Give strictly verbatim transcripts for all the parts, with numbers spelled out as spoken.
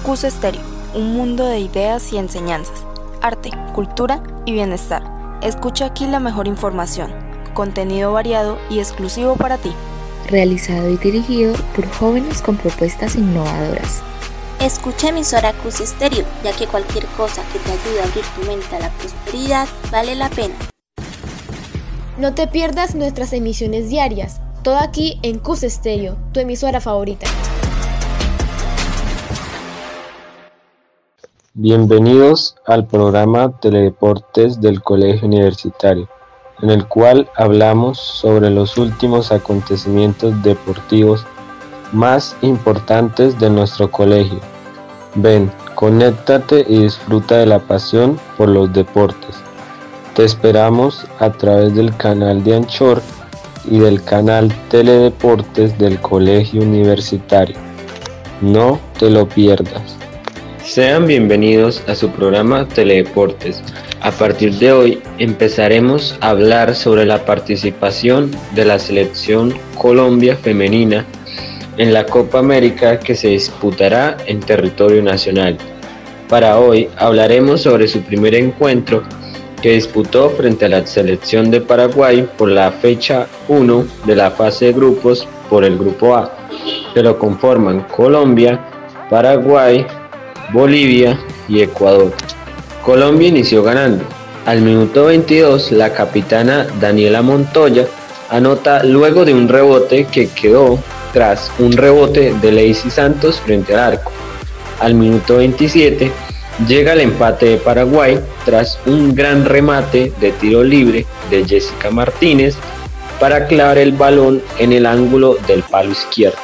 Cus Estéreo, un mundo de ideas y enseñanzas, arte, cultura y bienestar. Escucha aquí la mejor información, contenido variado y exclusivo para ti. Realizado y dirigido por jóvenes con propuestas innovadoras. Escucha emisora Cus Estéreo, ya que cualquier cosa que te ayude a abrir tu mente a la prosperidad vale la pena. No te pierdas nuestras emisiones diarias, todo aquí en Cus Estéreo, tu emisora favorita. Bienvenidos al programa Teledeportes del Colegio Universitario, en el cual hablamos sobre los últimos acontecimientos deportivos más importantes de nuestro colegio. Ven, conéctate y disfruta de la pasión por los deportes. Te esperamos a través del canal de Anchor y del canal Teledeportes del Colegio Universitario. No te lo pierdas. Sean bienvenidos a su programa Teledeportes. A partir de hoy empezaremos a hablar sobre la participación de la selección Colombia femenina en la Copa América que se disputará en territorio nacional. Para hoy hablaremos sobre su primer encuentro que disputó frente a la selección de Paraguay por la fecha uno de la fase de grupos por el grupo A, que lo conforman Colombia, Paraguay, Bolivia y Ecuador. Colombia inició ganando. Al minuto veintidós, la capitana Daniela Montoya anota luego de un rebote que quedó tras un rebote de Lacey Santos frente al arco. Al minuto veintisiete, llega el empate de Paraguay tras un gran remate de tiro libre de Jessica Martínez para clavar el balón en el ángulo del palo izquierdo.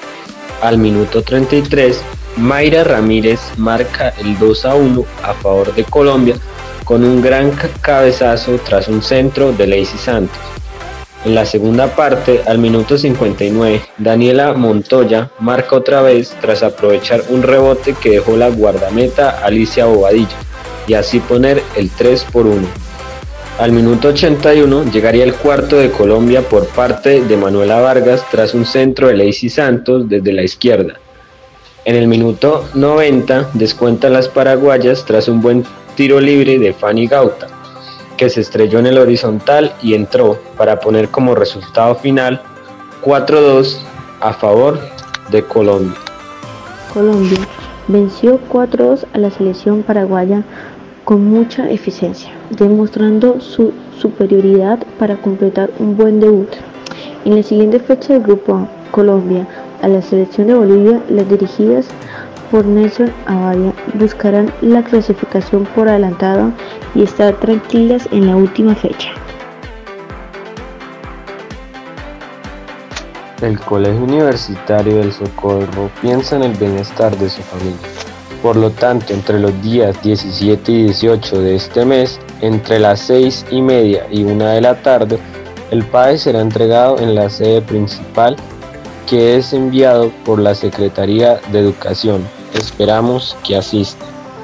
Al minuto treinta y tres, Mayra Ramírez marca el dos a uno a favor de Colombia con un gran cabezazo tras un centro de Lacey Santos. En la segunda parte, al minuto cincuenta y nueve, Daniela Montoya marca otra vez tras aprovechar un rebote que dejó la guardameta Alicia Bobadilla y así poner el tres por uno. Al minuto ochenta y uno llegaría el cuarto de Colombia por parte de Manuela Vargas tras un centro de Lacey Santos desde la izquierda. En el minuto noventa descuentan las paraguayas tras un buen tiro libre de Fanny Gauta, que se estrelló en el horizontal y entró para poner como resultado final cuatro a dos a favor de Colombia. Colombia venció cuatro a dos a la selección paraguaya con mucha eficiencia, demostrando su superioridad para completar un buen debut. En la siguiente fecha del grupo A, Colombia a la selección de Bolivia, las dirigidas por Nelson Abadía buscarán la clasificación por adelantado y estar tranquilas en la última fecha. El Colegio Universitario del Socorro piensa en el bienestar de su familia. Por lo tanto, entre los días diecisiete y dieciocho de este mes, entre las seis y media y una de la tarde, el P A E será entregado en la sede principal, que es enviado por la Secretaría de Educación. Esperamos que asista.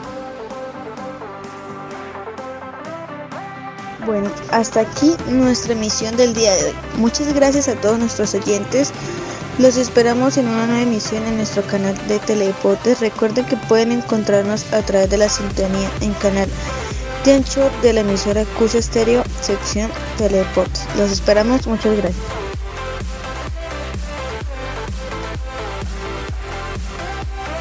Bueno, hasta aquí nuestra emisión del día de hoy. Muchas gracias a todos nuestros oyentes. Los esperamos en una nueva emisión en nuestro canal de Teledeportes. Recuerden que pueden encontrarnos a través de la sintonía en canal de Anchor de la emisora Cus Estéreo, sección Teledeportes. Los esperamos. Muchas gracias.